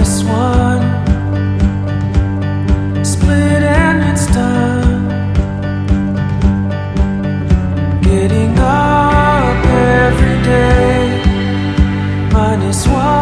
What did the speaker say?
minus one. Split and it's done. Getting up every day, minus one.